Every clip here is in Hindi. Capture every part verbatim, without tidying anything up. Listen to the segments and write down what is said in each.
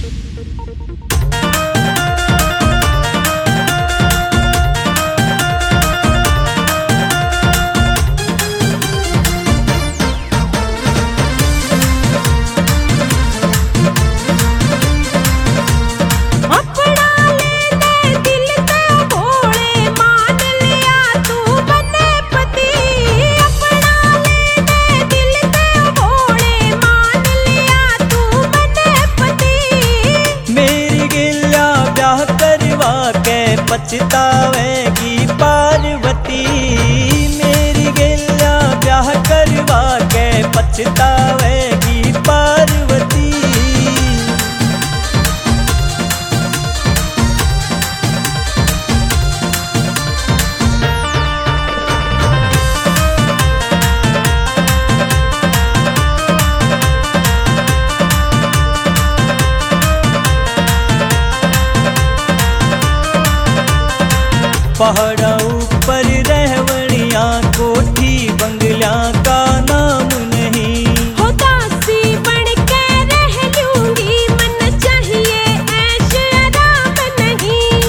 पछतावेगी पार्वती, मेरी गिल्ला ब्याह करवा के पछतावेगी पार्वती। पहाड़ा ऊपर रहवणिया कोठी बंगला का नाम नहीं, हो दासी बन के रह लूंगी, मन चाहिए ऐश आराम नहीं।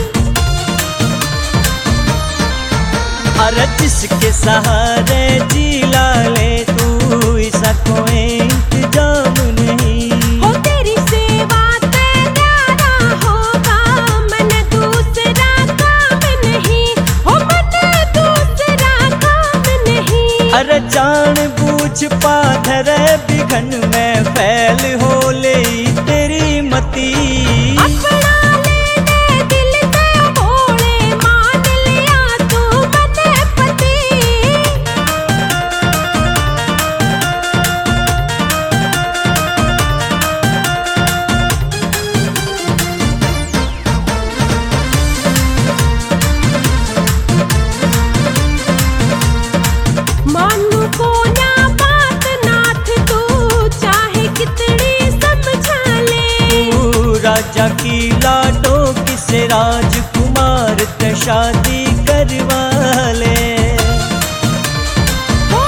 अरे जिसके सहारे जीला ले तू ऐसा कोई इंतजाम नहीं, हो तेरी सेवा तेरा होगा मन दूसरा काम नहीं, हो मन दूसरा काम नहीं। अरे जान बूझ पाथर बिघन में फैल हो ले तेरी मती, अपना लेने दिल से भोले मान लिया तू बने पति। मानू को ना बात नाथ तू चाहे कितनी समझा ले, तू राजा की लाडो किसे राजकुमार ते शादी करवा ले। ओ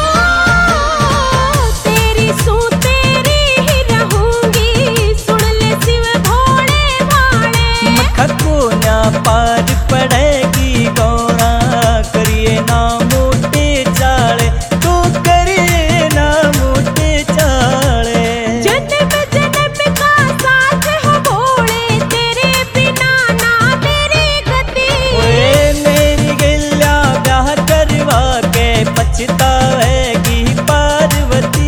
तेरी सू तेरी ही रहूंगी, सुन ले शिव भोले भाले। मखा को ना पार पड़ेगी गौरा, करिए ना मोटे चाले, तू करिए ना मोटे चाले। जन्म जन्म का साथ हो भोले, तेरे बिना ना तेरी गति। ओए मेरी गिल्ला ब्याह करवा के पछतावेगी पार्वती।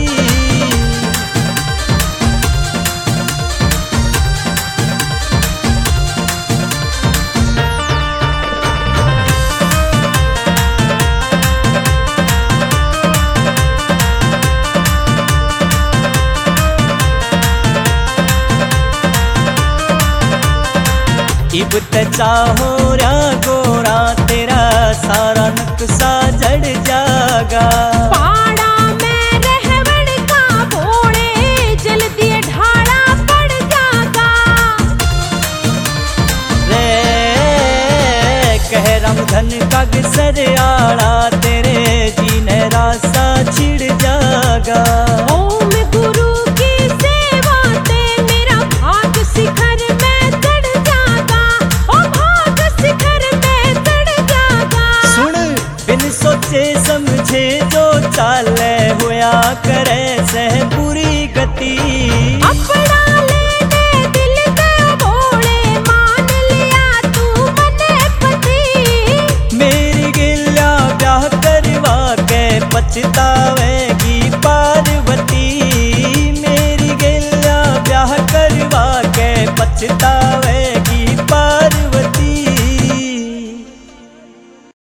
इब ते चाहो रा गोरा, तेरा सारा नक्शा जड़ जागा। पाड़ा में रहवण का भोले, जल्दी ढाला पड़ जागा। रे कह रामधन का गसर आड़ा, तेरे जीने रासा छिड़ जागा। ओम गुरु की सेवा ते मेरा भाग शिखर में चढ़ जागा, ओ भाग शिखर में चढ़ जागा। सुन बिन सोचे समझे जो चाले, होया करे सह बुरी गति। अपना लेने दिल से भोले मान लिया तू बने पति। मेरी गिल्ला ब्याह करवा के पछतावेगी पार्वती, मेरी गिल्ला ब्याह करवा के पछता